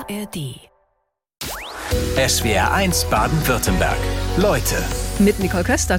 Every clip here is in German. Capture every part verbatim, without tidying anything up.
A R D. S W R eins Baden-Württemberg. Leute. Mit Nicole Köster.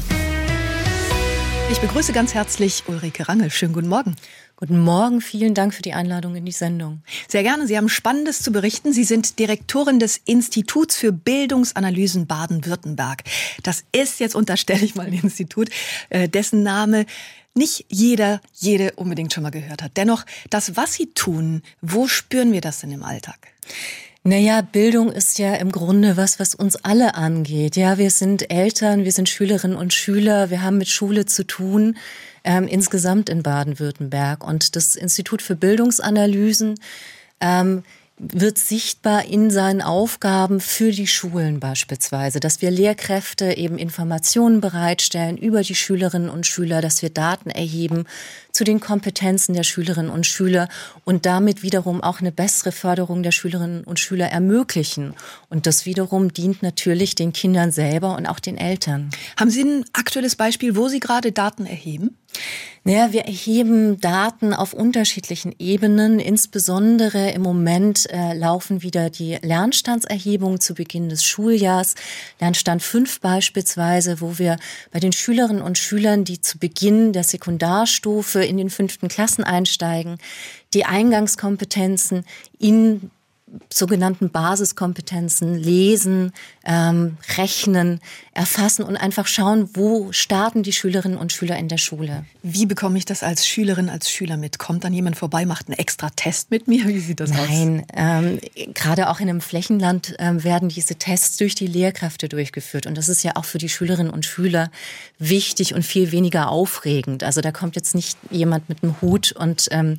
Ich begrüße ganz herzlich Ulrike Rangel. Schönen guten Morgen. Guten Morgen, vielen Dank für die Einladung in die Sendung. Sehr gerne, Sie haben Spannendes zu berichten. Sie sind Direktorin des Instituts für Bildungsanalysen Baden-Württemberg. Das ist, jetzt unterstelle ich mal ein Institut, dessen Name nicht jeder, jede unbedingt schon mal gehört hat. Dennoch, das, was Sie tun, wo spüren wir das denn im Alltag? Naja, Bildung ist ja im Grunde was, was uns alle angeht. Ja, wir sind Eltern, wir sind Schülerinnen und Schüler, wir haben mit Schule zu tun, ähm, insgesamt in Baden-Württemberg. Und das Institut für Bildungsanalysen ähm, wird sichtbar in seinen Aufgaben für die Schulen beispielsweise, dass wir Lehrkräfte eben Informationen bereitstellen über die Schülerinnen und Schüler, dass wir Daten erheben zu den Kompetenzen der Schülerinnen und Schüler und damit wiederum auch eine bessere Förderung der Schülerinnen und Schüler ermöglichen. Und das wiederum dient natürlich den Kindern selber und auch den Eltern. Haben Sie ein aktuelles Beispiel, wo Sie gerade Daten erheben? Naja, wir erheben Daten auf unterschiedlichen Ebenen. Insbesondere im Moment äh, laufen wieder die Lernstandserhebungen zu Beginn des Schuljahrs. Lernstand fünf beispielsweise, wo wir bei den Schülerinnen und Schülern, die zu Beginn der Sekundarstufe in den fünften Klassen einsteigen, die Eingangskompetenzen in sogenannten Basiskompetenzen lesen, ähm, rechnen, erfassen und einfach schauen, wo starten die Schülerinnen und Schüler in der Schule. Wie bekomme ich das als Schülerin, als Schüler mit? Kommt dann jemand vorbei, macht einen extra Test mit mir? Wie sieht das aus? Nein, ähm, gerade auch in einem Flächenland ähm, werden diese Tests durch die Lehrkräfte durchgeführt. Und das ist ja auch für die Schülerinnen und Schüler wichtig und viel weniger aufregend. Also da kommt jetzt nicht jemand mit einem Hut und ähm,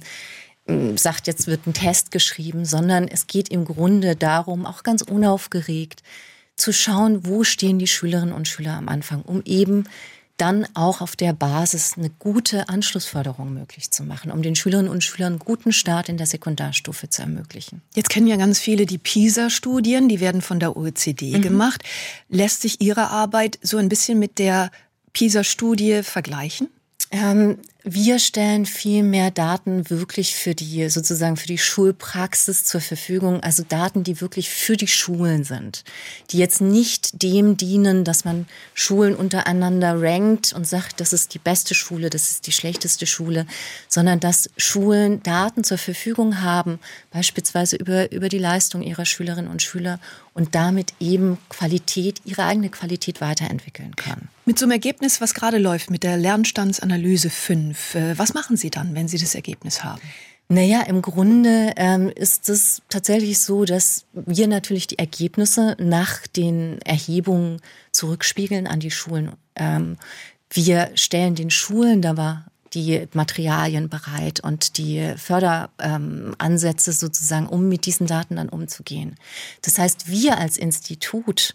sagt, jetzt wird ein Test geschrieben, sondern es geht im Grunde darum, auch ganz unaufgeregt zu schauen, wo stehen die Schülerinnen und Schüler am Anfang, um eben dann auch auf der Basis eine gute Anschlussförderung möglich zu machen, um den Schülerinnen und Schülern einen guten Start in der Sekundarstufe zu ermöglichen. Jetzt kennen ja ganz viele die PISA-Studien, die werden von der O E C D mhm. gemacht. Lässt sich Ihre Arbeit so ein bisschen mit der PISA-Studie vergleichen? Ähm, wir stellen viel mehr Daten wirklich für die, sozusagen für die Schulpraxis zur Verfügung, also Daten, die wirklich für die Schulen sind, die jetzt nicht dem dienen, dass man Schulen untereinander rankt und sagt, das ist die beste Schule, das ist die schlechteste Schule, sondern dass Schulen Daten zur Verfügung haben, beispielsweise über, über die Leistung ihrer Schülerinnen und Schüler und damit eben Qualität, ihre eigene Qualität weiterentwickeln können. Mit so einem Ergebnis, was gerade läuft, mit der Lernstandsanalyse fünf, was machen Sie dann, wenn Sie das Ergebnis haben? Naja, im Grunde ähm, ist es tatsächlich so, dass wir natürlich die Ergebnisse nach den Erhebungen zurückspiegeln an die Schulen. Ähm, wir stellen den Schulen dabei die Materialien bereit und die Förderansätze ähm, sozusagen, um mit diesen Daten dann umzugehen. Das heißt, wir als Institut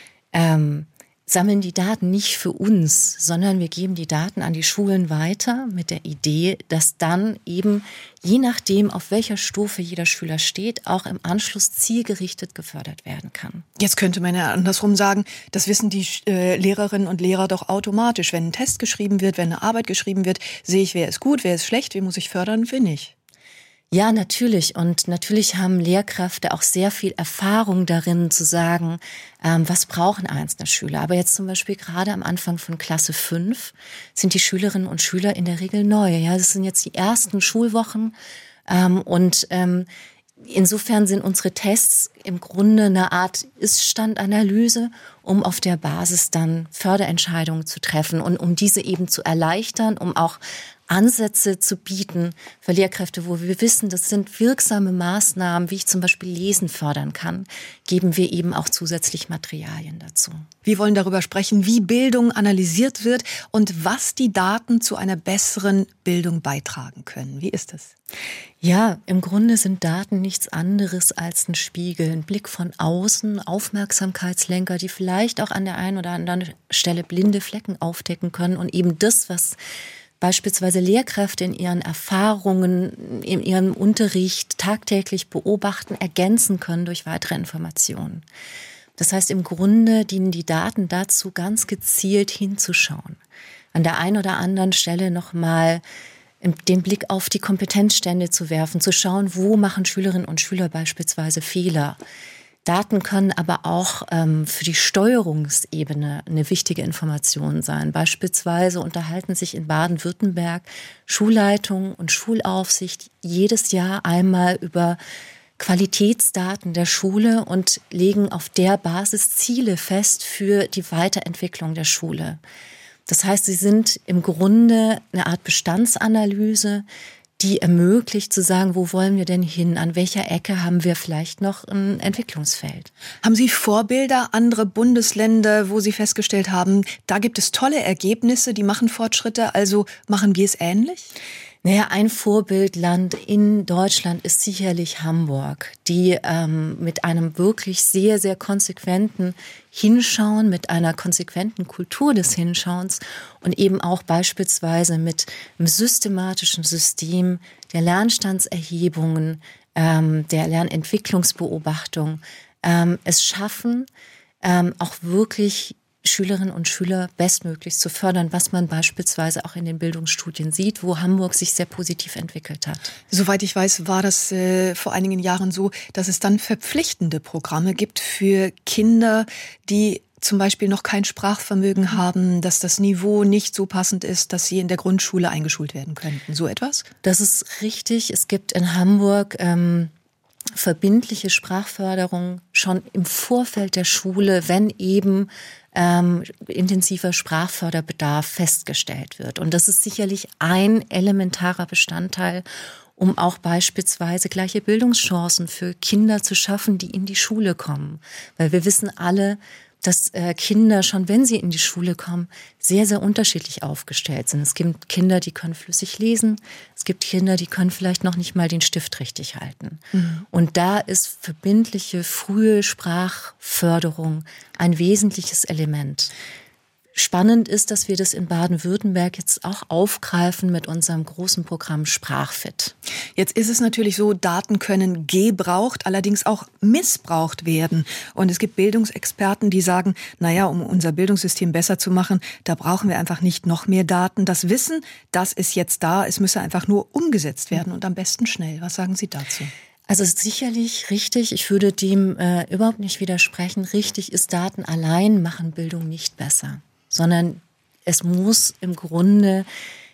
ähm, sammeln die Daten nicht für uns, sondern wir geben die Daten an die Schulen weiter mit der Idee, dass dann eben, je nachdem, auf welcher Stufe jeder Schüler steht, auch im Anschluss zielgerichtet gefördert werden kann. Jetzt könnte man ja andersrum sagen, das wissen die äh, Lehrerinnen und Lehrer doch automatisch. Wenn ein Test geschrieben wird, wenn eine Arbeit geschrieben wird, sehe ich, wer ist gut, wer ist schlecht, wen muss ich fördern, wen nicht. Ja, natürlich. Und natürlich haben Lehrkräfte auch sehr viel Erfahrung darin zu sagen, ähm, was brauchen einzelne Schüler. Aber jetzt zum Beispiel gerade am Anfang von Klasse fünf sind die Schülerinnen und Schüler in der Regel neu. Ja, das sind jetzt die ersten Schulwochen. Ähm, und ähm, insofern sind unsere Tests im Grunde eine Art Ist-Stand-Analyse, um auf der Basis dann Förderentscheidungen zu treffen und um diese eben zu erleichtern, um auch Ansätze zu bieten für Lehrkräfte, wo wir wissen, das sind wirksame Maßnahmen, wie ich zum Beispiel Lesen fördern kann, geben wir eben auch zusätzlich Materialien dazu. Wir wollen darüber sprechen, wie Bildung analysiert wird und was die Daten zu einer besseren Bildung beitragen können. Wie ist das? Ja, im Grunde sind Daten nichts anderes als ein Spiegel, ein Blick von außen, Aufmerksamkeitslenker, die vielleicht auch an der einen oder anderen Stelle blinde Flecken aufdecken können und eben das, was beispielsweise Lehrkräfte in ihren Erfahrungen, in ihrem Unterricht tagtäglich beobachten, ergänzen können durch weitere Informationen. Das heißt, im Grunde dienen die Daten dazu, ganz gezielt hinzuschauen. An der einen oder anderen Stelle nochmal den Blick auf die Kompetenzstände zu werfen, zu schauen, wo machen Schülerinnen und Schüler beispielsweise Fehler. Daten können aber auch ähm, für die Steuerungsebene eine wichtige Information sein. Beispielsweise unterhalten sich in Baden-Württemberg Schulleitung und Schulaufsicht jedes Jahr einmal über Qualitätsdaten der Schule und legen auf der Basis Ziele fest für die Weiterentwicklung der Schule. Das heißt, sie sind im Grunde eine Art Bestandsanalyse, die ermöglicht zu sagen, wo wollen wir denn hin? An welcher Ecke haben wir vielleicht noch ein Entwicklungsfeld? Haben Sie Vorbilder, andere Bundesländer, wo Sie festgestellt haben, da gibt es tolle Ergebnisse, die machen Fortschritte, also machen wir es ähnlich? Naja, ein Vorbildland in Deutschland ist sicherlich Hamburg, die ähm, mit einem wirklich sehr, sehr konsequenten Hinschauen, mit einer konsequenten Kultur des Hinschauens und eben auch beispielsweise mit einem systematischen System der Lernstandserhebungen, ähm, der Lernentwicklungsbeobachtung ähm, es schaffen, ähm, auch wirklich Schülerinnen und Schüler bestmöglich zu fördern, was man beispielsweise auch in den Bildungsstudien sieht, wo Hamburg sich sehr positiv entwickelt hat. Soweit ich weiß, war das äh, vor einigen Jahren so, dass es dann verpflichtende Programme gibt für Kinder, die zum Beispiel noch kein Sprachvermögen haben, dass das Niveau nicht so passend ist, dass sie in der Grundschule eingeschult werden könnten. So etwas? Das ist richtig. Es gibt in Hamburg ähm, verbindliche Sprachförderung schon im Vorfeld der Schule, wenn eben ähm, intensiver Sprachförderbedarf festgestellt wird. Und das ist sicherlich ein elementarer Bestandteil, um auch beispielsweise gleiche Bildungschancen für Kinder zu schaffen, die in die Schule kommen. Weil wir wissen alle, dass äh, Kinder schon, wenn sie in die Schule kommen, sehr, sehr unterschiedlich aufgestellt sind. Es gibt Kinder, die können flüssig lesen. Es gibt Kinder, die können vielleicht noch nicht mal den Stift richtig halten. Mhm. Und da ist verbindliche, frühe Sprachförderung ein wesentliches Element. Spannend ist, dass wir das in Baden-Württemberg jetzt auch aufgreifen mit unserem großen Programm Sprachfit. Jetzt ist es natürlich so, Daten können gebraucht, allerdings auch missbraucht werden. Und es gibt Bildungsexperten, die sagen, naja, um unser Bildungssystem besser zu machen, da brauchen wir einfach nicht noch mehr Daten. Das Wissen, das ist jetzt da, es müsse einfach nur umgesetzt werden und am besten schnell. Was sagen Sie dazu? Also sicherlich richtig, ich würde dem äh, überhaupt nicht widersprechen. Richtig ist, Daten allein machen Bildung nicht besser, sondern es muss im Grunde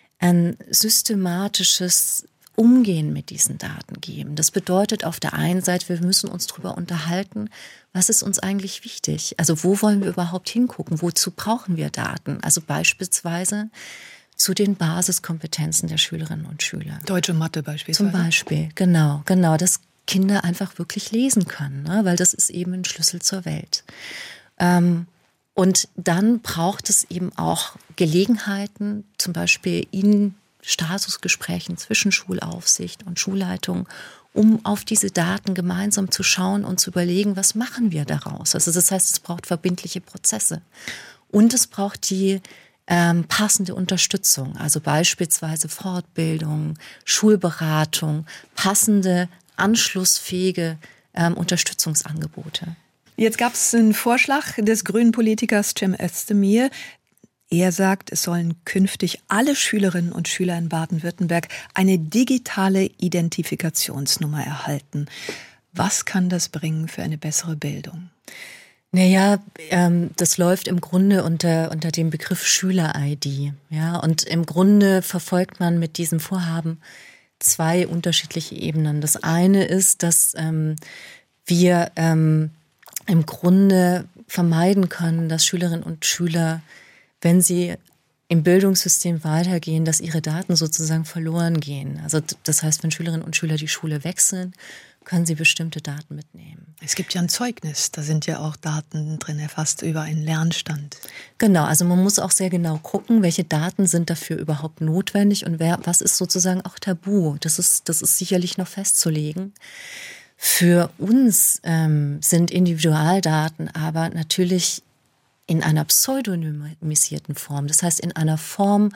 ein systematisches Umgehen mit diesen Daten geben. Das bedeutet auf der einen Seite, wir müssen uns darüber unterhalten, was ist uns eigentlich wichtig? Also wo wollen wir überhaupt hingucken? Wozu brauchen wir Daten? Also beispielsweise zu den Basiskompetenzen der Schülerinnen und Schüler. Deutsche Mathe beispielsweise. Zum Beispiel, genau, genau, dass Kinder einfach wirklich lesen können, ne? Weil das ist eben ein Schlüssel zur Welt. Ähm, Und dann braucht es eben auch Gelegenheiten, zum Beispiel in Statusgesprächen zwischen Schulaufsicht und Schulleitung, um auf diese Daten gemeinsam zu schauen und zu überlegen, was machen wir daraus. Also das heißt, es braucht verbindliche Prozesse. Und es braucht die ähm, passende Unterstützung, also beispielsweise Fortbildung, Schulberatung, passende, anschlussfähige ähm, Unterstützungsangebote. Jetzt gab es einen Vorschlag des grünen Politikers Cem Özdemir. Er sagt, es sollen künftig alle Schülerinnen und Schüler in Baden-Württemberg eine digitale Identifikationsnummer erhalten. Was kann das bringen für eine bessere Bildung? Naja, ähm, das läuft im Grunde unter, unter dem Begriff Schüler-I D. Ja? Und im Grunde verfolgt man mit diesem Vorhaben zwei unterschiedliche Ebenen. Das eine ist, dass ähm, wir ähm, im Grunde vermeiden können, dass Schülerinnen und Schüler, wenn sie im Bildungssystem weitergehen, dass ihre Daten sozusagen verloren gehen. Also das heißt, wenn Schülerinnen und Schüler die Schule wechseln, können sie bestimmte Daten mitnehmen. Es gibt ja ein Zeugnis, da sind ja auch Daten drin erfasst über einen Lernstand. Genau, also man muss auch sehr genau gucken, welche Daten sind dafür überhaupt notwendig und wer, was ist sozusagen auch tabu. Das ist, das ist sicherlich noch festzulegen. Für uns ähm, sind Individualdaten aber natürlich in einer pseudonymisierten Form, das heißt in einer Form,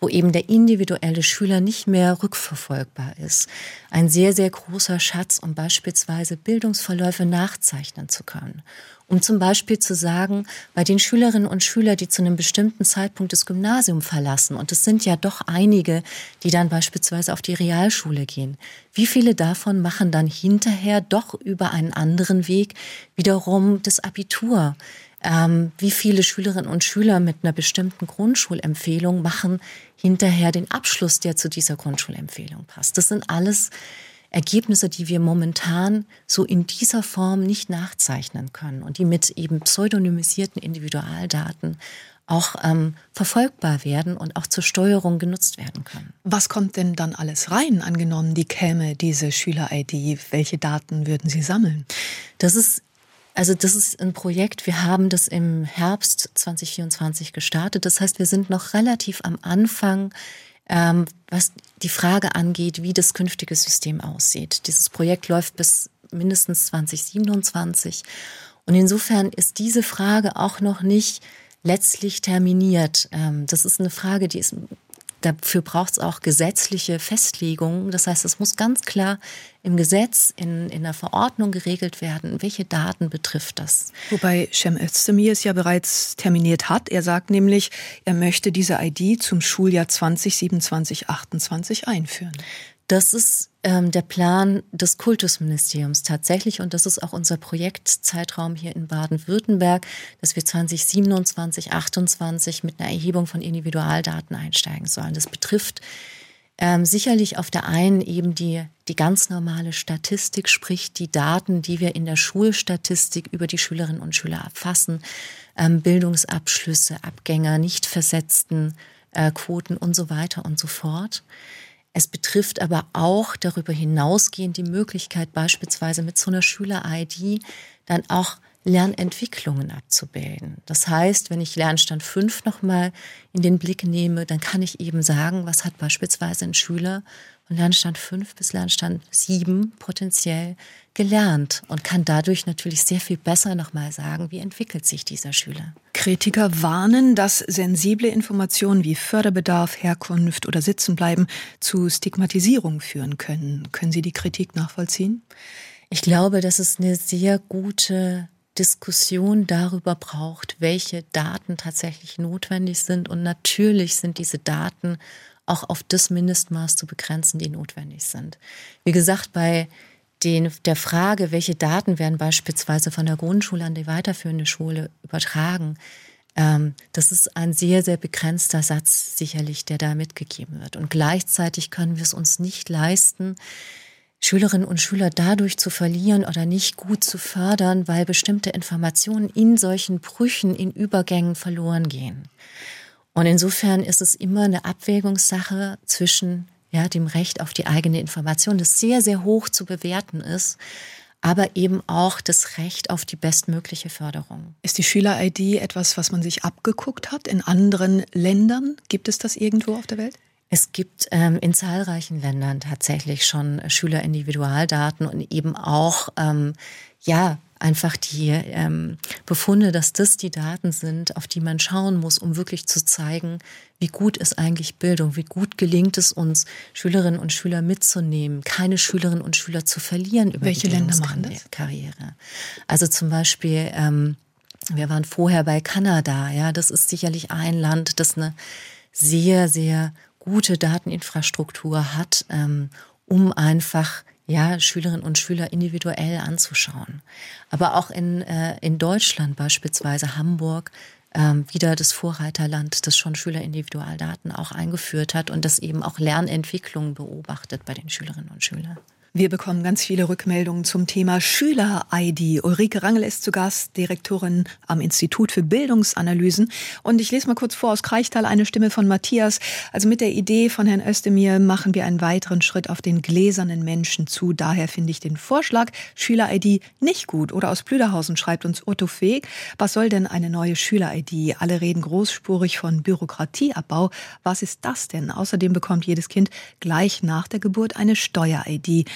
wo eben der individuelle Schüler nicht mehr rückverfolgbar ist. Ein sehr, sehr großer Schatz, um beispielsweise Bildungsverläufe nachzeichnen zu können. Um zum Beispiel zu sagen, bei den Schülerinnen und Schülern, die zu einem bestimmten Zeitpunkt das Gymnasium verlassen, und es sind ja doch einige, die dann beispielsweise auf die Realschule gehen, wie viele davon machen dann hinterher doch über einen anderen Weg wiederum das Abitur? Ähm, wie viele Schülerinnen und Schüler mit einer bestimmten Grundschulempfehlung machen hinterher den Abschluss, der zu dieser Grundschulempfehlung passt? Das sind alles Ergebnisse, die wir momentan so in dieser Form nicht nachzeichnen können und die mit eben pseudonymisierten Individualdaten auch ähm, verfolgbar werden und auch zur Steuerung genutzt werden können. Was kommt denn dann alles rein, angenommen, die käme diese Schüler-I D? Welche Daten würden Sie sammeln? Das ist Also das ist ein Projekt, wir haben das im Herbst zwanzig vierundzwanzig gestartet. Das heißt, wir sind noch relativ am Anfang, ähm, was die Frage angeht, wie das künftige System aussieht. Dieses Projekt läuft bis mindestens zwanzig siebenundzwanzig. Und insofern ist diese Frage auch noch nicht letztlich terminiert. Ähm, das ist eine Frage, die ist... Dafür braucht es auch gesetzliche Festlegungen. Das heißt, es muss ganz klar im Gesetz, in, in der Verordnung geregelt werden, welche Daten betrifft das. Wobei Cem Özdemir es ja bereits terminiert hat. Er sagt nämlich, er möchte diese I D zum Schuljahr zwanzig siebenundzwanzig achtundzwanzig einführen. Das ist ähm, der Plan des Kultusministeriums tatsächlich und das ist auch unser Projektzeitraum hier in Baden-Württemberg, dass wir zwanzig siebenundzwanzig achtundzwanzig mit einer Erhebung von Individualdaten einsteigen sollen. Das betrifft ähm, sicherlich auf der einen eben die, die ganz normale Statistik, sprich die Daten, die wir in der Schulstatistik über die Schülerinnen und Schüler erfassen, ähm, Bildungsabschlüsse, Abgänger, nicht versetzten äh, Quoten und so weiter und so fort. Es betrifft aber auch darüber hinausgehend die Möglichkeit, beispielsweise mit so einer Schüler-I D dann auch Lernentwicklungen abzubilden. Das heißt, wenn ich Lernstand fünf nochmal in den Blick nehme, dann kann ich eben sagen, was hat beispielsweise ein Schüler von Lernstand fünf bis Lernstand sieben potenziell gelernt und kann dadurch natürlich sehr viel besser nochmal sagen, wie entwickelt sich dieser Schüler. Kritiker warnen, dass sensible Informationen wie Förderbedarf, Herkunft oder Sitzenbleiben zu Stigmatisierung führen können. Können Sie die Kritik nachvollziehen? Ich glaube, dass es eine sehr gute Diskussion darüber braucht, welche Daten tatsächlich notwendig sind. Und natürlich sind diese Daten auch auf das Mindestmaß zu begrenzen, die notwendig sind. Wie gesagt, bei den, der Frage, welche Daten werden beispielsweise von der Grundschule an die weiterführende Schule übertragen, ähm, das ist ein sehr, sehr begrenzter Satz sicherlich, der da mitgegeben wird. Und gleichzeitig können wir es uns nicht leisten, Schülerinnen und Schüler dadurch zu verlieren oder nicht gut zu fördern, weil bestimmte Informationen in solchen Brüchen, in Übergängen verloren gehen. Und insofern ist es immer eine Abwägungssache zwischen ja, dem Recht auf die eigene Information, das sehr, sehr hoch zu bewerten ist, aber eben auch das Recht auf die bestmögliche Förderung. Ist die Schüler-I D etwas, was man sich abgeguckt hat in anderen Ländern? Gibt es das irgendwo auf der Welt? Es gibt ähm, in zahlreichen Ländern tatsächlich schon Schülerindividualdaten und eben auch, ähm, ja, einfach die ähm, Befunde, dass das die Daten sind, auf die man schauen muss, um wirklich zu zeigen, wie gut ist eigentlich Bildung, wie gut gelingt es uns, Schülerinnen und Schüler mitzunehmen, keine Schülerinnen und Schüler zu verlieren über Welche die Länder machen das? Karriere. Also zum Beispiel, ähm, wir waren vorher bei Kanada, ja, das ist sicherlich ein Land, das eine sehr, sehr gute Dateninfrastruktur hat, ähm, um einfach ja, Schülerinnen und Schüler individuell anzuschauen. Aber auch in, äh, in Deutschland beispielsweise, Hamburg, ähm, wieder das Vorreiterland, das schon Schülerindividualdaten auch eingeführt hat und das eben auch Lernentwicklung beobachtet bei den Schülerinnen und Schülern. Wir bekommen ganz viele Rückmeldungen zum Thema Schüler-I D. Ulrike Rangel ist zu Gast, Direktorin am Institut für Bildungsanalysen. Und ich lese mal kurz vor aus Kreichtal eine Stimme von Matthias. Also mit der Idee von Herrn Özdemir machen wir einen weiteren Schritt auf den gläsernen Menschen zu. Daher finde ich den Vorschlag Schüler-I D nicht gut. Oder aus Plüderhausen schreibt uns Otto Fee, was soll denn eine neue Schüler-I D? Alle reden großspurig von Bürokratieabbau. Was ist das denn? Außerdem bekommt jedes Kind gleich nach der Geburt eine Steuer-I D.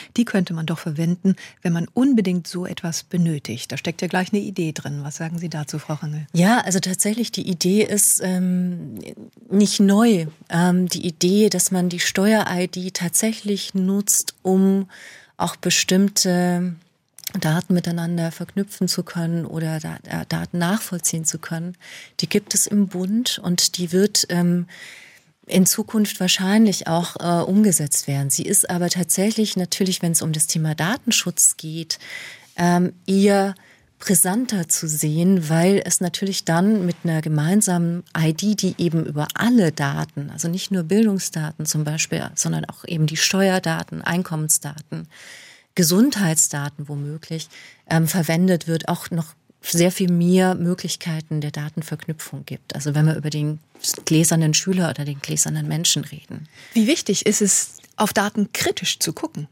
die könnte man doch verwenden, wenn man unbedingt so etwas benötigt. Da steckt ja gleich eine Idee drin. Was sagen Sie dazu, Frau Rangel? Ja, also tatsächlich, die Idee ist ähm, nicht neu. Ähm, die Idee, dass man die Steuer-I D tatsächlich nutzt, um auch bestimmte Daten miteinander verknüpfen zu können oder Daten nachvollziehen zu können, die gibt es im Bund und die wird ähm, in Zukunft wahrscheinlich auch äh, umgesetzt werden. Sie ist aber tatsächlich natürlich, wenn es um das Thema Datenschutz geht, ähm, eher brisanter zu sehen, weil es natürlich dann mit einer gemeinsamen I D, die eben über alle Daten, also nicht nur Bildungsdaten zum Beispiel, sondern auch eben die Steuerdaten, Einkommensdaten, Gesundheitsdaten womöglich, ähm, verwendet wird, auch noch sehr viel mehr Möglichkeiten der Datenverknüpfung gibt. Also wenn wir über den gläsernen Schüler oder den gläsernen Menschen reden. Wie wichtig ist es, auf Daten kritisch zu gucken?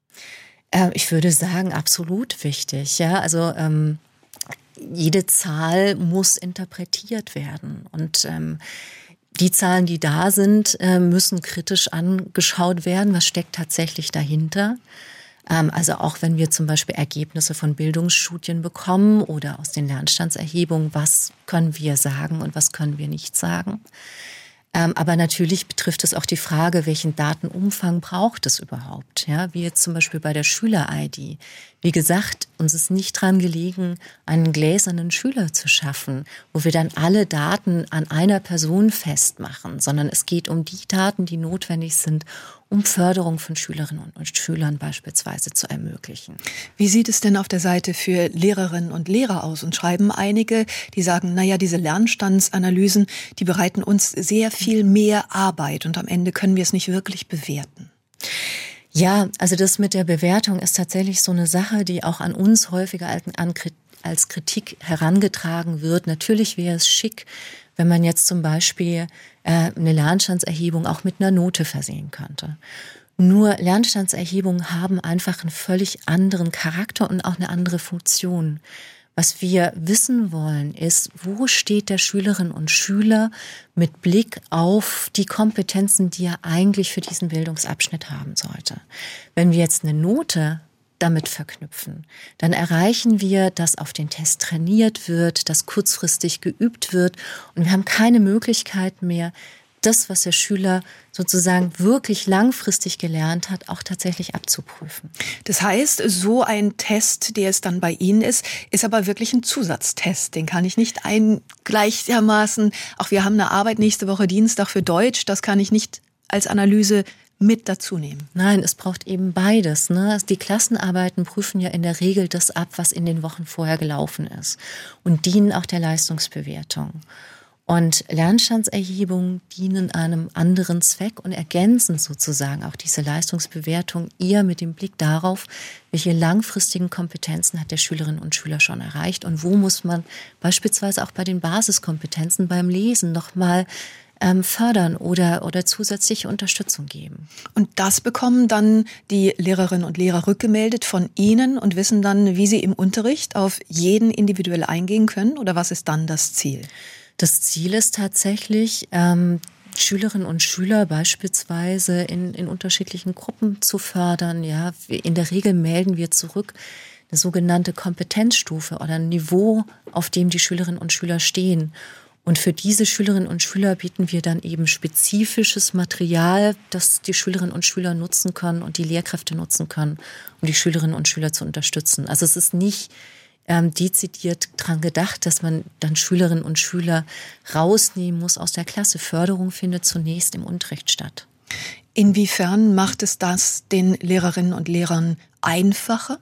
Äh, ich würde sagen, absolut wichtig. Ja, also ähm, jede Zahl muss interpretiert werden und ähm, die Zahlen, die da sind, äh, müssen kritisch angeschaut werden. Was steckt tatsächlich dahinter? Also auch wenn wir zum Beispiel Ergebnisse von Bildungsstudien bekommen oder aus den Lernstandserhebungen, was können wir sagen und was können wir nicht sagen. Aber natürlich betrifft es auch die Frage, welchen Datenumfang braucht es überhaupt? Ja, wie jetzt zum Beispiel bei der Schüler-I D. Wie gesagt, uns ist nicht dran gelegen, einen gläsernen Schüler zu schaffen, wo wir dann alle Daten an einer Person festmachen, sondern es geht um die Daten, die notwendig sind, um Förderung von Schülerinnen und Schülern beispielsweise zu ermöglichen. Wie sieht es denn auf der Seite für Lehrerinnen und Lehrer aus? Und schreiben einige, die sagen, naja, diese Lernstandsanalysen, die bereiten uns sehr viel mehr Arbeit und am Ende können wir es nicht wirklich bewerten. Ja, also das mit der Bewertung ist tatsächlich so eine Sache, die auch an uns häufiger als Kritik herangetragen wird. Natürlich wäre es schick, wenn man jetzt zum Beispiel äh, eine Lernstandserhebung auch mit einer Note versehen könnte. Nur Lernstandserhebungen haben einfach einen völlig anderen Charakter und auch eine andere Funktion. Was wir wissen wollen, ist, wo steht der Schülerin und Schüler mit Blick auf die Kompetenzen, die er eigentlich für diesen Bildungsabschnitt haben sollte. Wenn wir jetzt eine Note damit verknüpfen, dann erreichen wir, dass auf den Test trainiert wird, dass kurzfristig geübt wird und wir haben keine Möglichkeit mehr, das, was der Schüler sozusagen wirklich langfristig gelernt hat, auch tatsächlich abzuprüfen. Das heißt, so ein Test, der es dann bei Ihnen ist, ist aber wirklich ein Zusatztest. Den kann ich nicht ein gleichermaßen, auch wir haben eine Arbeit nächste Woche Dienstag für Deutsch, das kann ich nicht als Analyse mit dazu nehmen. Nein, es braucht eben beides. Ne? Die Klassenarbeiten prüfen ja in der Regel das ab, was in den Wochen vorher gelaufen ist und dienen auch der Leistungsbewertung. Und Lernstandserhebungen dienen einem anderen Zweck und ergänzen sozusagen auch diese Leistungsbewertung eher mit dem Blick darauf, welche langfristigen Kompetenzen hat der Schülerinnen und Schüler schon erreicht und wo muss man beispielsweise auch bei den Basiskompetenzen beim Lesen nochmal ähm, fördern oder, oder zusätzliche Unterstützung geben. Und das bekommen dann die Lehrerinnen und Lehrer rückgemeldet von Ihnen und wissen dann, wie sie im Unterricht auf jeden individuell eingehen können oder was ist dann das Ziel? Das Ziel ist tatsächlich, ähm, Schülerinnen und Schüler beispielsweise in, in unterschiedlichen Gruppen zu fördern. Ja, in der Regel melden wir zurück eine sogenannte Kompetenzstufe oder ein Niveau, auf dem die Schülerinnen und Schüler stehen. Und für diese Schülerinnen und Schüler bieten wir dann eben spezifisches Material, das die Schülerinnen und Schüler nutzen können und die Lehrkräfte nutzen können, um die Schülerinnen und Schüler zu unterstützen. Also es ist nicht Ähm, dezidiert dran gedacht, dass man dann Schülerinnen und Schüler rausnehmen muss aus der Klasse. Förderung findet zunächst im Unterricht statt. Inwiefern macht es das den Lehrerinnen und Lehrern einfacher?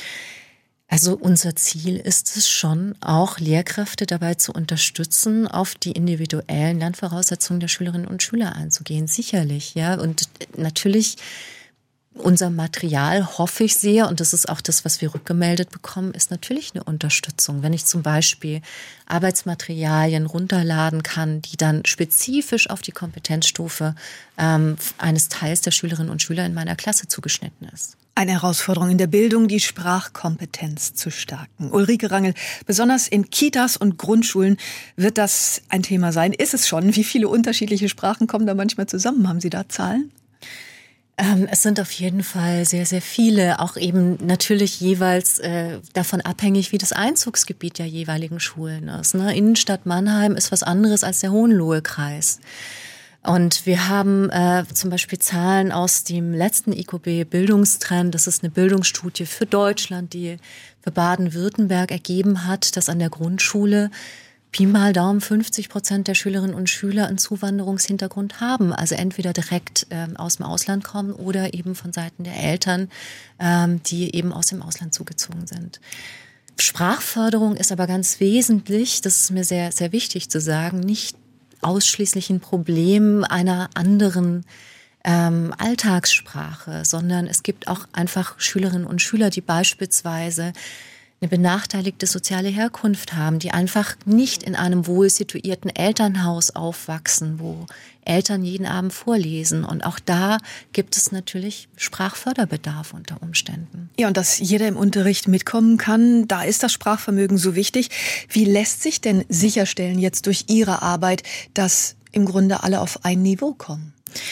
Also unser Ziel ist es schon, auch Lehrkräfte dabei zu unterstützen, auf die individuellen Lernvoraussetzungen der Schülerinnen und Schüler einzugehen. Sicherlich, ja. Und natürlich unser Material, hoffe ich sehr, und das ist auch das, was wir rückgemeldet bekommen, ist natürlich eine Unterstützung. Wenn ich zum Beispiel Arbeitsmaterialien runterladen kann, die dann spezifisch auf die Kompetenzstufe ähm, eines Teils der Schülerinnen und Schüler in meiner Klasse zugeschnitten ist. Eine Herausforderung in der Bildung, die Sprachkompetenz zu stärken. Ulrike Rangel, besonders in Kitas und Grundschulen wird das ein Thema sein. Ist es schon? Wie viele unterschiedliche Sprachen kommen da manchmal zusammen? Haben Sie da Zahlen? Ähm, es sind auf jeden Fall sehr, sehr viele, auch eben natürlich jeweils äh, davon abhängig, wie das Einzugsgebiet der jeweiligen Schulen ist. Ne? Innenstadt Mannheim ist was anderes als der Hohenlohe-Kreis. Und wir haben äh, zum Beispiel Zahlen aus dem letzten I Q B-Bildungstrend. Das ist eine Bildungsstudie für Deutschland, die für Baden-Württemberg ergeben hat, dass an der Grundschule Pi mal Daumen fünfzig Prozent der Schülerinnen und Schüler einen Zuwanderungshintergrund haben. Also entweder direkt ähm, aus dem Ausland kommen oder eben von Seiten der Eltern, ähm, die eben aus dem Ausland zugezogen sind. Sprachförderung ist aber ganz wesentlich, das ist mir sehr, sehr wichtig zu sagen, nicht ausschließlich ein Problem einer anderen ähm, Alltagssprache, sondern es gibt auch einfach Schülerinnen und Schüler, die beispielsweise eine benachteiligte soziale Herkunft haben, die einfach nicht in einem wohl situierten Elternhaus aufwachsen, wo Eltern jeden Abend vorlesen. Und auch da gibt es natürlich Sprachförderbedarf unter Umständen. Ja, und dass jeder im Unterricht mitkommen kann, da ist das Sprachvermögen so wichtig. Wie lässt sich denn sicherstellen jetzt durch Ihre Arbeit, dass im Grunde alle auf ein Niveau kommen?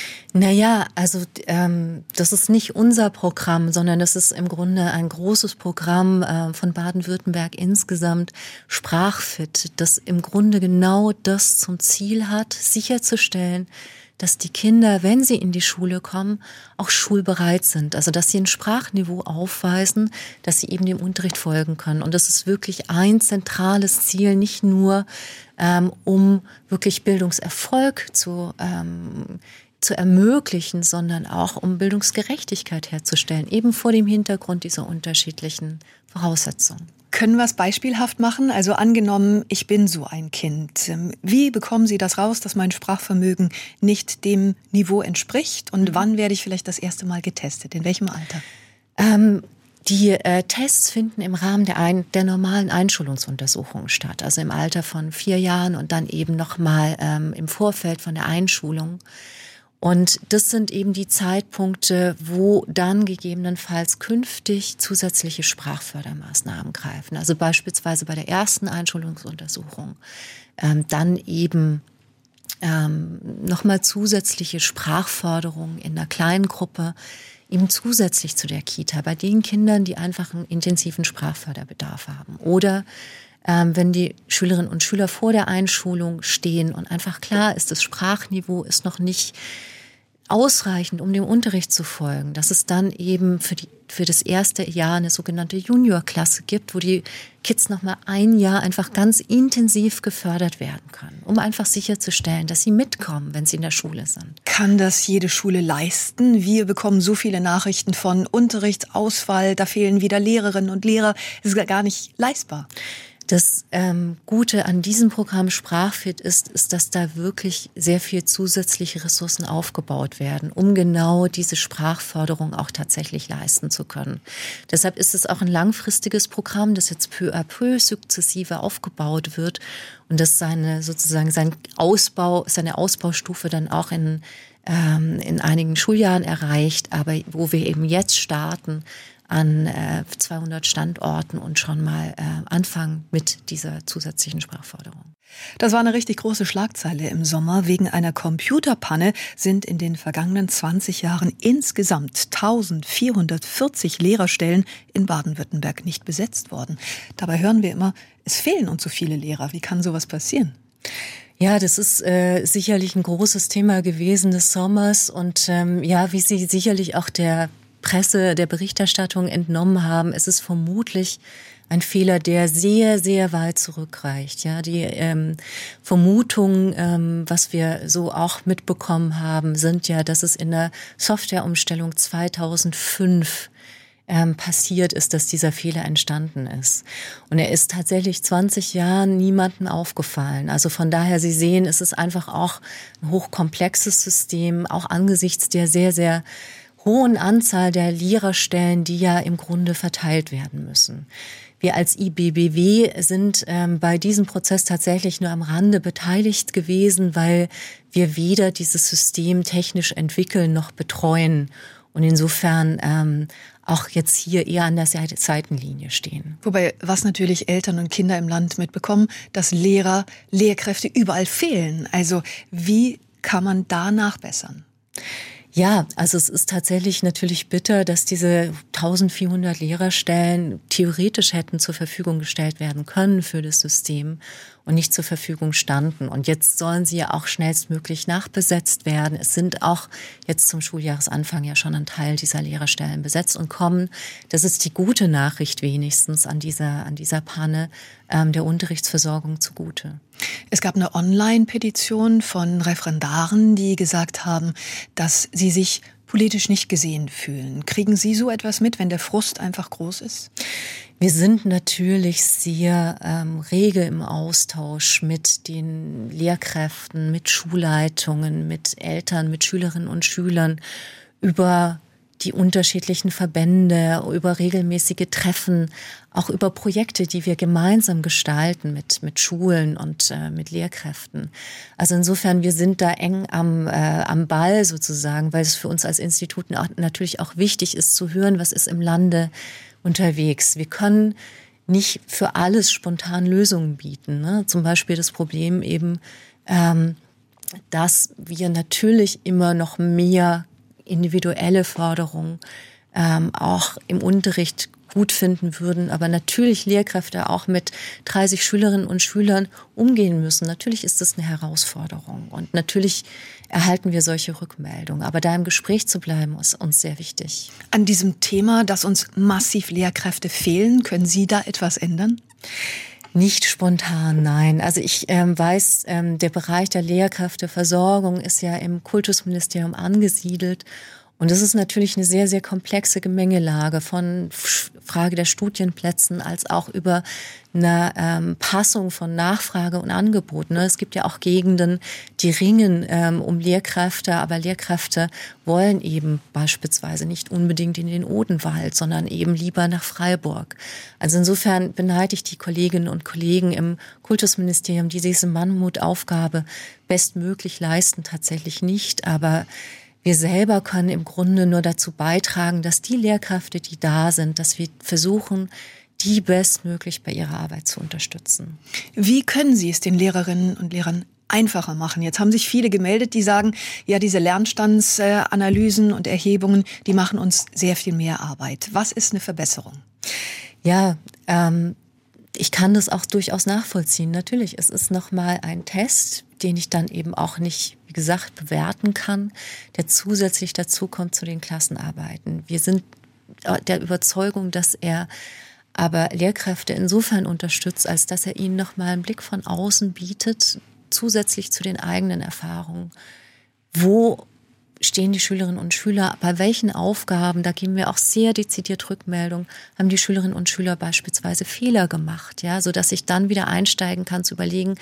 Naja, also ähm, das ist nicht unser Programm, sondern das ist im Grunde ein großes Programm äh, von Baden-Württemberg insgesamt, Sprachfit, das im Grunde genau das zum Ziel hat, sicherzustellen, dass die Kinder, wenn sie in die Schule kommen, auch schulbereit sind. Also dass sie ein Sprachniveau aufweisen, dass sie eben dem Unterricht folgen können. Und das ist wirklich ein zentrales Ziel, nicht nur ähm, um wirklich Bildungserfolg zu ähm, zu ermöglichen, sondern auch um Bildungsgerechtigkeit herzustellen, eben vor dem Hintergrund dieser unterschiedlichen Voraussetzungen. Können wir es beispielhaft machen? Also angenommen, ich bin so ein Kind. Wie bekommen Sie das raus, dass mein Sprachvermögen nicht dem Niveau entspricht? Und wann werde ich vielleicht das erste Mal getestet? In welchem Alter? Ähm, die äh, Tests finden im Rahmen der, ein, der normalen Einschulungsuntersuchungen statt. Also im Alter von vier Jahren und dann eben nochmal ähm, im Vorfeld von der Einschulung. Und das sind eben die Zeitpunkte, wo dann gegebenenfalls künftig zusätzliche Sprachfördermaßnahmen greifen. Also beispielsweise bei der ersten Einschulungsuntersuchung ähm, dann eben ähm, nochmal zusätzliche Sprachförderung in einer kleinen Gruppe, eben zusätzlich zu der Kita, bei den Kindern, die einfach einen intensiven Sprachförderbedarf haben. Oder Ähm, wenn die Schülerinnen und Schüler vor der Einschulung stehen und einfach klar ist, das Sprachniveau ist noch nicht ausreichend, um dem Unterricht zu folgen, dass es dann eben für die für das erste Jahr eine sogenannte Juniorklasse gibt, wo die Kids noch mal ein Jahr einfach ganz intensiv gefördert werden können, um einfach sicherzustellen, dass sie mitkommen, wenn sie in der Schule sind. Kann das jede Schule leisten? Wir bekommen so viele Nachrichten von Unterrichtsausfall, da fehlen wieder Lehrerinnen und Lehrer. Es ist gar nicht leistbar. Das ähm, Gute an diesem Programm Sprachfit ist, ist, dass da wirklich sehr viel zusätzliche Ressourcen aufgebaut werden, um genau diese Sprachförderung auch tatsächlich leisten zu können. Deshalb ist es auch ein langfristiges Programm, das jetzt peu à peu sukzessive aufgebaut wird und das seine sozusagen sein Ausbau, seine Ausbaustufe dann auch in ähm, in einigen Schuljahren erreicht, aber wo wir eben jetzt starten an äh, zweihundert Standorten und schon mal äh, anfangen mit dieser zusätzlichen Sprachförderung. Das war eine richtig große Schlagzeile im Sommer. Wegen einer Computerpanne sind in den vergangenen zwanzig Jahren insgesamt eintausendvierhundertvierzig Lehrerstellen in Baden-Württemberg nicht besetzt worden. Dabei hören wir immer, es fehlen uns so viele Lehrer. Wie kann sowas passieren? Ja, das ist äh, sicherlich ein großes Thema gewesen des Sommers und ähm, ja, wie Sie sicherlich auch der Presse, der Berichterstattung entnommen haben, ist es vermutlich ein Fehler, der sehr, sehr weit zurückreicht. Ja, die ähm, Vermutungen, ähm, was wir so auch mitbekommen haben, sind ja, dass es in der Softwareumstellung zweitausendfünf ähm, passiert ist, dass dieser Fehler entstanden ist. Und er ist tatsächlich zwanzig Jahren niemandem aufgefallen. Also von daher, Sie sehen, es ist einfach auch ein hochkomplexes System, auch angesichts der sehr, sehr hohen Anzahl der Lehrerstellen, die ja im Grunde verteilt werden müssen. Wir als I B B W sind ähm, bei diesem Prozess tatsächlich nur am Rande beteiligt gewesen, weil wir weder dieses System technisch entwickeln noch betreuen und insofern ähm, auch jetzt hier eher an der Seitenlinie stehen. Wobei, was natürlich Eltern und Kinder im Land mitbekommen, dass Lehrer, Lehrkräfte überall fehlen. Also wie kann man da nachbessern? Ja, also es ist tatsächlich natürlich bitter, dass diese eintausendvierhundert Lehrerstellen theoretisch hätten zur Verfügung gestellt werden können für das System und nicht zur Verfügung standen. Und jetzt sollen sie ja auch schnellstmöglich nachbesetzt werden. Es sind auch jetzt zum Schuljahresanfang ja schon ein Teil dieser Lehrerstellen besetzt und kommen, das ist die gute Nachricht wenigstens an dieser, an dieser Panne, ähm, der Unterrichtsversorgung zugute. Es gab eine Online-Petition von Referendaren, die gesagt haben, dass sie sich politisch nicht gesehen fühlen. Kriegen Sie so etwas mit, wenn der Frust einfach groß ist? Wir sind natürlich sehr ähm, rege im Austausch mit den Lehrkräften, mit Schulleitungen, mit Eltern, mit Schülerinnen und Schülern über die unterschiedlichen Verbände, über regelmäßige Treffen, auch über Projekte, die wir gemeinsam gestalten mit mit Schulen und äh, mit Lehrkräften. Also insofern, wir sind da eng am äh, am Ball sozusagen, weil es für uns als Institut natürlich auch wichtig ist zu hören, was ist im Lande unterwegs. Wir können nicht für alles spontan Lösungen bieten, ne? Zum Beispiel das Problem eben, ähm, dass wir natürlich immer noch mehr individuelle Förderung ähm, auch im Unterricht gut finden würden, aber natürlich Lehrkräfte auch mit dreißig Schülerinnen und Schülern umgehen müssen. Natürlich ist das eine Herausforderung und natürlich erhalten wir solche Rückmeldungen. Aber da im Gespräch zu bleiben, ist uns sehr wichtig. An diesem Thema, dass uns massiv Lehrkräfte fehlen, können Sie da etwas ändern? Nicht spontan, nein. Also ich ähm, weiß, ähm, der Bereich der Lehrkräfteversorgung ist ja im Kultusministerium angesiedelt. Und das ist natürlich eine sehr, sehr komplexe Gemengelage von Frage der Studienplätzen als auch über eine ähm, Passung von Nachfrage und Angebot. Ne? Es gibt ja auch Gegenden, die ringen ähm, um Lehrkräfte, aber Lehrkräfte wollen eben beispielsweise nicht unbedingt in den Odenwald, sondern eben lieber nach Freiburg. Also insofern beneide ich die Kolleginnen und Kollegen im Kultusministerium, die diese Mammutaufgabe bestmöglich leisten, tatsächlich nicht, aber wir selber können im Grunde nur dazu beitragen, dass die Lehrkräfte, die da sind, dass wir versuchen, die bestmöglich bei ihrer Arbeit zu unterstützen. Wie können Sie es den Lehrerinnen und Lehrern einfacher machen? Jetzt haben sich viele gemeldet, die sagen, ja, diese Lernstandsanalysen und Erhebungen, die machen uns sehr viel mehr Arbeit. Was ist eine Verbesserung? Ja, ähm, ich kann das auch durchaus nachvollziehen. Natürlich, es ist nochmal ein Test, den ich dann eben auch nicht, wie gesagt, bewerten kann, der zusätzlich dazu kommt zu den Klassenarbeiten. Wir sind der Überzeugung, dass er aber Lehrkräfte insofern unterstützt, als dass er ihnen nochmal einen Blick von außen bietet, zusätzlich zu den eigenen Erfahrungen. Wo stehen die Schülerinnen und Schüler, bei welchen Aufgaben, da geben wir auch sehr dezidiert Rückmeldung, haben die Schülerinnen und Schüler beispielsweise Fehler gemacht, ja, sodass ich dann wieder einsteigen kann, zu überlegen,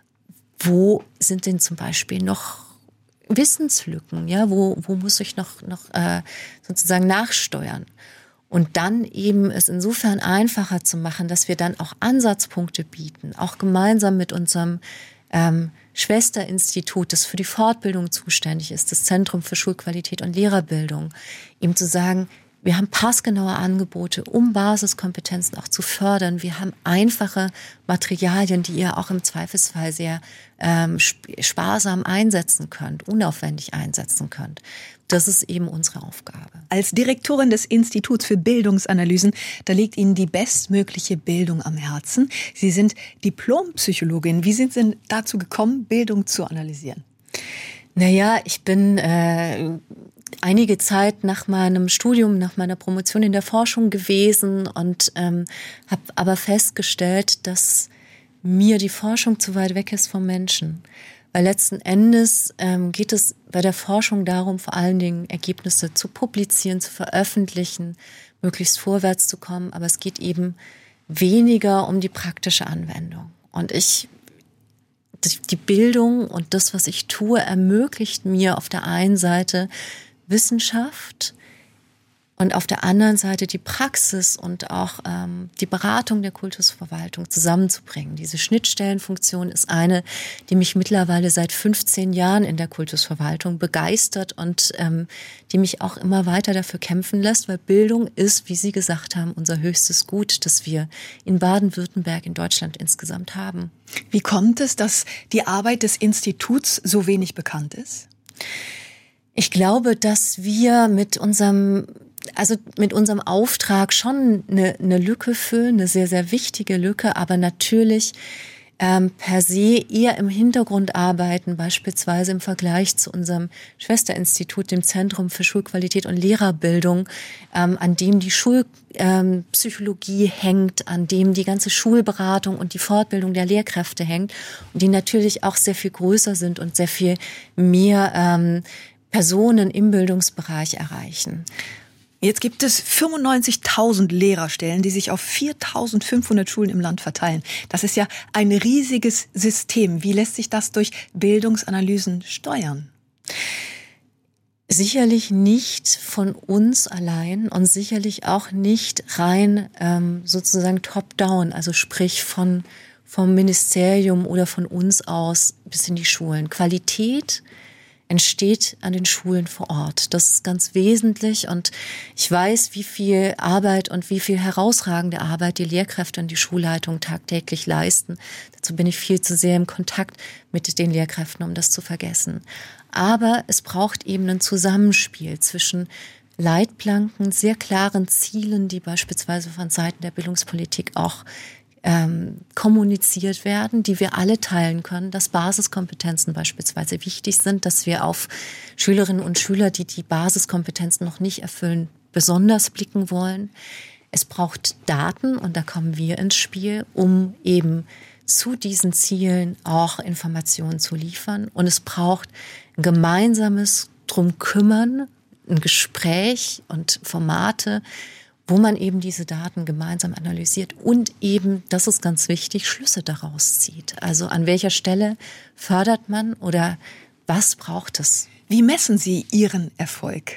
wo sind denn zum Beispiel noch Wissenslücken, ja, wo, wo muss ich noch, noch äh, sozusagen nachsteuern? Und dann eben es insofern einfacher zu machen, dass wir dann auch Ansatzpunkte bieten, auch gemeinsam mit unserem ähm, Schwesterinstitut, das für die Fortbildung zuständig ist, das Zentrum für Schulqualität und Lehrerbildung, ihm zu sagen, wir haben passgenaue Angebote, um Basiskompetenzen auch zu fördern. Wir haben einfache Materialien, die ihr auch im Zweifelsfall sehr ähm, sparsam einsetzen könnt, unaufwendig einsetzen könnt. Das ist eben unsere Aufgabe. Als Direktorin des Instituts für Bildungsanalysen, da liegt Ihnen die bestmögliche Bildung am Herzen. Sie sind Diplompsychologin. Wie sind Sie denn dazu gekommen, Bildung zu analysieren? Naja, ich bin äh, einige Zeit nach meinem Studium, nach meiner Promotion in der Forschung gewesen und ähm, habe aber festgestellt, dass mir die Forschung zu weit weg ist vom Menschen. Weil letzten Endes ähm, geht es bei der Forschung darum, vor allen Dingen Ergebnisse zu publizieren, zu veröffentlichen, möglichst vorwärts zu kommen. Aber es geht eben weniger um die praktische Anwendung. Und ich, die Bildung und das, was ich tue, ermöglicht mir auf der einen Seite Wissenschaft und auf der anderen Seite die Praxis und auch ähm, die Beratung der Kultusverwaltung zusammenzubringen. Diese Schnittstellenfunktion ist eine, die mich mittlerweile seit fünfzehn Jahren in der Kultusverwaltung begeistert und ähm, die mich auch immer weiter dafür kämpfen lässt, weil Bildung ist, wie Sie gesagt haben, unser höchstes Gut, das wir in Baden-Württemberg, in Deutschland insgesamt haben. Wie kommt es, dass die Arbeit des Instituts so wenig bekannt ist? Ich glaube, dass wir mit unserem, also mit unserem Auftrag schon eine, eine Lücke füllen, eine sehr, sehr wichtige Lücke, aber natürlich ähm, per se eher im Hintergrund arbeiten, beispielsweise im Vergleich zu unserem Schwesterinstitut, dem Zentrum für Schulqualität und Lehrerbildung, ähm, an dem die Schulpsychologie ähm, hängt, an dem die ganze Schulberatung und die Fortbildung der Lehrkräfte hängt und die natürlich auch sehr viel größer sind und sehr viel mehr ähm, Personen im Bildungsbereich erreichen. Jetzt gibt es fünfundneunzigtausend Lehrerstellen, die sich auf viertausendfünfhundert Schulen im Land verteilen. Das ist ja ein riesiges System. Wie lässt sich das durch Bildungsanalysen steuern? Sicherlich nicht von uns allein und sicherlich auch nicht rein ähm, sozusagen top-down, also sprich von vom Ministerium oder von uns aus bis in die Schulen. Qualität entsteht an den Schulen vor Ort. Das ist ganz wesentlich und ich weiß, wie viel Arbeit und wie viel herausragende Arbeit die Lehrkräfte und die Schulleitung tagtäglich leisten. Dazu bin ich viel zu sehr im Kontakt mit den Lehrkräften, um das zu vergessen. Aber es braucht eben ein Zusammenspiel zwischen Leitplanken, sehr klaren Zielen, die beispielsweise von Seiten der Bildungspolitik auch Ähm, kommuniziert werden, die wir alle teilen können, dass Basiskompetenzen beispielsweise wichtig sind, dass wir auf Schülerinnen und Schüler, die die Basiskompetenzen noch nicht erfüllen, besonders blicken wollen. Es braucht Daten und da kommen wir ins Spiel, um eben zu diesen Zielen auch Informationen zu liefern. Und es braucht ein gemeinsames Drum kümmern, ein Gespräch und Formate, wo man eben diese Daten gemeinsam analysiert und eben, das ist ganz wichtig, Schlüsse daraus zieht. Also an welcher Stelle fördert man oder was braucht es? Wie messen Sie Ihren Erfolg?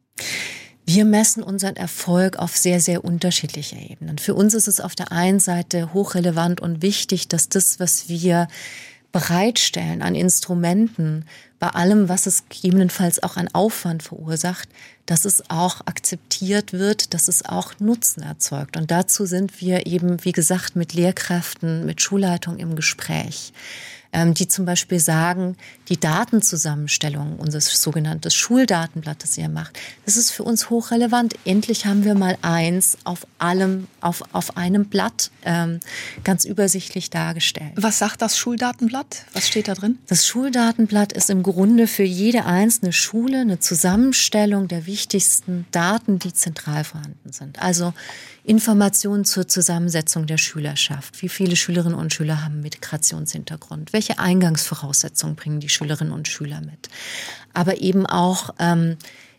Wir messen unseren Erfolg auf sehr, sehr unterschiedliche Ebenen. Für uns ist es auf der einen Seite hochrelevant und wichtig, dass das, was wir bereitstellen an Instrumenten, bei allem, was es gegebenenfalls auch an Aufwand verursacht, dass es auch akzeptiert wird, dass es auch Nutzen erzeugt. Und dazu sind wir eben, wie gesagt, mit Lehrkräften, mit Schulleitungen im Gespräch, ähm, die zum Beispiel sagen, die Datenzusammenstellung, unser sogenanntes Schuldatenblatt, das ihr macht, das ist für uns hochrelevant. Endlich haben wir mal eins auf allem, auf, auf einem Blatt ähm, ganz übersichtlich dargestellt. Was sagt das Schuldatenblatt? Was steht da drin? Das Schuldatenblatt ist im Grunde für jede einzelne Schule eine Zusammenstellung der wichtigsten Daten, die zentral vorhanden sind. Also Informationen zur Zusammensetzung der Schülerschaft. Wie viele Schülerinnen und Schüler haben Migrationshintergrund? Welche Eingangsvoraussetzungen bringen die Schülerinnen und Schüler mit? Aber eben auch ähm,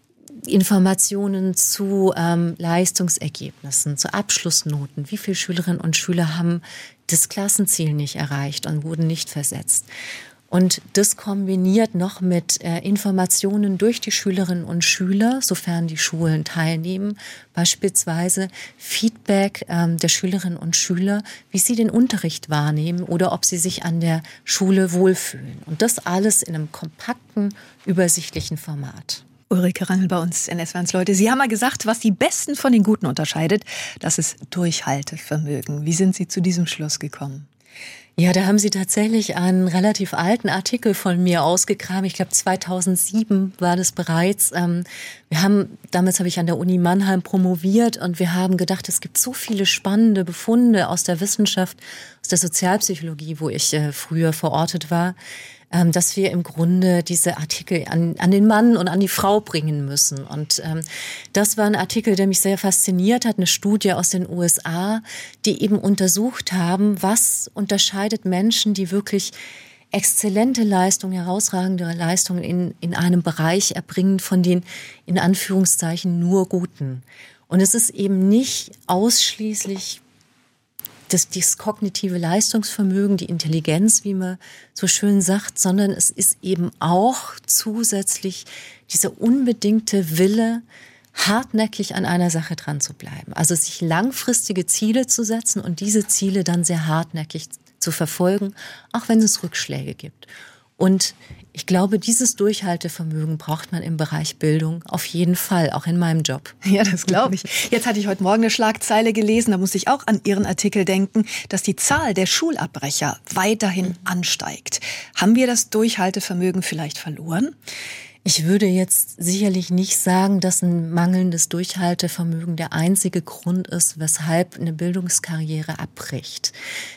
Informationen zu ähm, Leistungsergebnissen, zu Abschlussnoten. Wie viele Schülerinnen und Schüler haben das Klassenziel nicht erreicht und wurden nicht versetzt? Und das kombiniert noch mit äh, Informationen durch die Schülerinnen und Schüler, sofern die Schulen teilnehmen, beispielsweise Feedback ähm, der Schülerinnen und Schüler, wie sie den Unterricht wahrnehmen oder ob sie sich an der Schule wohlfühlen. Und das alles in einem kompakten, übersichtlichen Format. Ulrike Rangel bei uns, N S W eins Leute. Sie haben mal gesagt, was die Besten von den Guten unterscheidet, das ist Durchhaltevermögen. Wie sind Sie zu diesem Schluss gekommen? Ja, da haben Sie tatsächlich einen relativ alten Artikel von mir ausgegraben. Ich glaube, zweitausendsieben war das bereits. Wir haben, damals habe ich an der Uni Mannheim promoviert und wir haben gedacht, es gibt so viele spannende Befunde aus der Wissenschaft, aus der Sozialpsychologie, wo ich früher verortet war, dass wir im Grunde diese Artikel an, an den Mann und an die Frau bringen müssen. Und ähm, das war ein Artikel, der mich sehr fasziniert hat, eine Studie aus den U S A, die eben untersucht haben, was unterscheidet Menschen, die wirklich exzellente Leistungen, herausragende Leistungen in, in einem Bereich erbringen, von den in Anführungszeichen nur Guten. Und es ist eben nicht ausschließlich Das, das kognitive Leistungsvermögen, die Intelligenz, wie man so schön sagt, sondern es ist eben auch zusätzlich dieser unbedingte Wille, hartnäckig an einer Sache dran zu bleiben. Also sich langfristige Ziele zu setzen und diese Ziele dann sehr hartnäckig zu verfolgen, auch wenn es Rückschläge gibt. Und ich glaube, dieses Durchhaltevermögen braucht man im Bereich Bildung auf jeden Fall, auch in meinem Job. Ja, das glaube ich. Jetzt hatte ich heute Morgen eine Schlagzeile gelesen, da musste ich auch an Ihren Artikel denken, dass die Zahl der Schulabbrecher weiterhin ansteigt. Haben wir das Durchhaltevermögen vielleicht verloren? Ich würde jetzt sicherlich nicht sagen, dass ein mangelndes Durchhaltevermögen der einzige Grund ist, weshalb eine Bildungskarriere abbricht.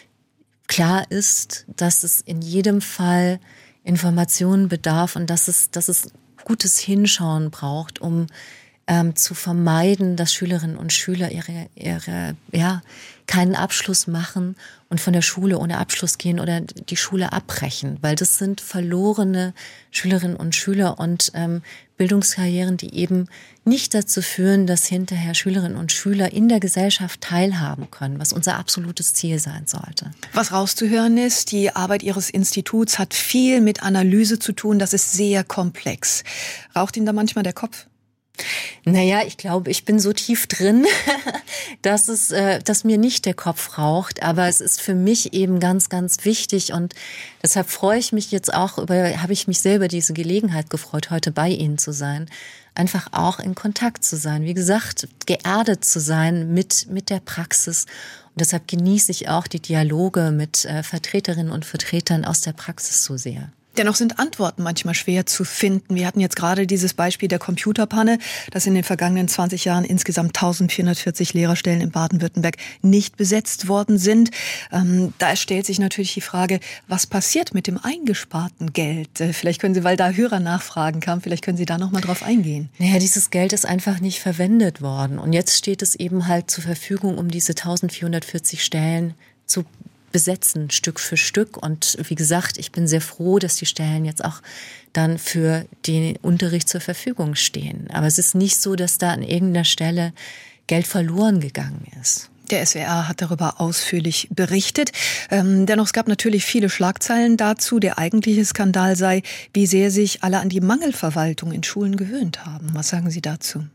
Klar ist, dass es in jedem Fall Informationen bedarf und dass es, dass es gutes Hinschauen braucht, um ähm, zu vermeiden, dass Schülerinnen und Schüler ihre, ihre, ja, keinen Abschluss machen und von der Schule ohne Abschluss gehen oder die Schule abbrechen, weil das sind verlorene Schülerinnen und Schüler und ähm, Bildungskarrieren, die eben nicht dazu führen, dass hinterher Schülerinnen und Schüler in der Gesellschaft teilhaben können, was unser absolutes Ziel sein sollte. Was rauszuhören ist, die Arbeit Ihres Instituts hat viel mit Analyse zu tun, das ist sehr komplex. Raucht Ihnen da manchmal der Kopf? Naja, ich glaube, ich bin so tief drin, dass es, äh, dass mir nicht der Kopf raucht. Aber es ist für mich eben ganz, ganz wichtig und deshalb freue ich mich jetzt auch über, habe ich mich selber diese Gelegenheit gefreut, heute bei Ihnen zu sein. Einfach auch in Kontakt zu sein. Wie gesagt, geerdet zu sein mit, mit der Praxis. Und deshalb genieße ich auch die Dialoge mit äh, Vertreterinnen und Vertretern aus der Praxis so sehr. Dennoch sind Antworten manchmal schwer zu finden. Wir hatten jetzt gerade dieses Beispiel der Computerpanne, dass in den vergangenen zwanzig Jahren insgesamt eintausendvierhundertvierzig Lehrerstellen in Baden-Württemberg nicht besetzt worden sind. Ähm, da stellt sich natürlich die Frage, was passiert mit dem eingesparten Geld? Äh, vielleicht können Sie, weil da Hörernachfragen kamen, vielleicht können Sie da noch mal drauf eingehen. Naja, dieses Geld ist einfach nicht verwendet worden. Und jetzt steht es eben halt zur Verfügung, um diese eintausendvierhundertvierzig Stellen zu besetzen, Stück für Stück. Und wie gesagt, ich bin sehr froh, dass die Stellen jetzt auch dann für den Unterricht zur Verfügung stehen. Aber es ist nicht so, dass da an irgendeiner Stelle Geld verloren gegangen ist. Der S W R hat darüber ausführlich berichtet. Ähm, dennoch, es gab natürlich viele Schlagzeilen dazu. Der eigentliche Skandal sei, wie sehr sich alle an die Mangelverwaltung in Schulen gewöhnt haben. Was sagen Sie dazu?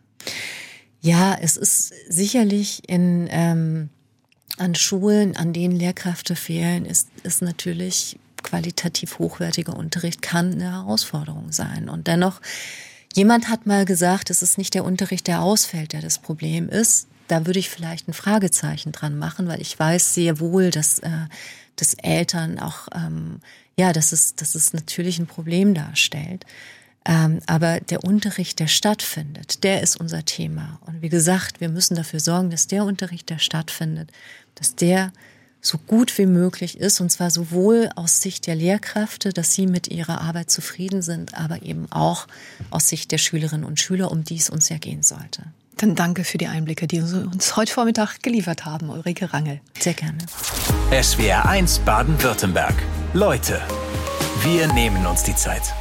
Ja, es ist sicherlich in ähm, an Schulen, an denen Lehrkräfte fehlen, ist, ist natürlich qualitativ hochwertiger Unterricht kann eine Herausforderung sein. Und dennoch, jemand hat mal gesagt, es ist nicht der Unterricht, der ausfällt, der das Problem ist. Da würde ich vielleicht ein Fragezeichen dran machen, weil ich weiß sehr wohl, dass, äh, dass Eltern auch, ähm, ja, dass es, dass es natürlich ein Problem darstellt. Ähm, aber der Unterricht, der stattfindet, der ist unser Thema. Und wie gesagt, wir müssen dafür sorgen, dass der Unterricht, der stattfindet, dass der so gut wie möglich ist. Und zwar sowohl aus Sicht der Lehrkräfte, dass sie mit ihrer Arbeit zufrieden sind, aber eben auch aus Sicht der Schülerinnen und Schüler, um die es uns ja gehen sollte. Dann danke für die Einblicke, die Sie uns heute Vormittag geliefert haben, Ulrike Rangel. Sehr gerne. S W R eins Baden-Württemberg. Leute, wir nehmen uns die Zeit.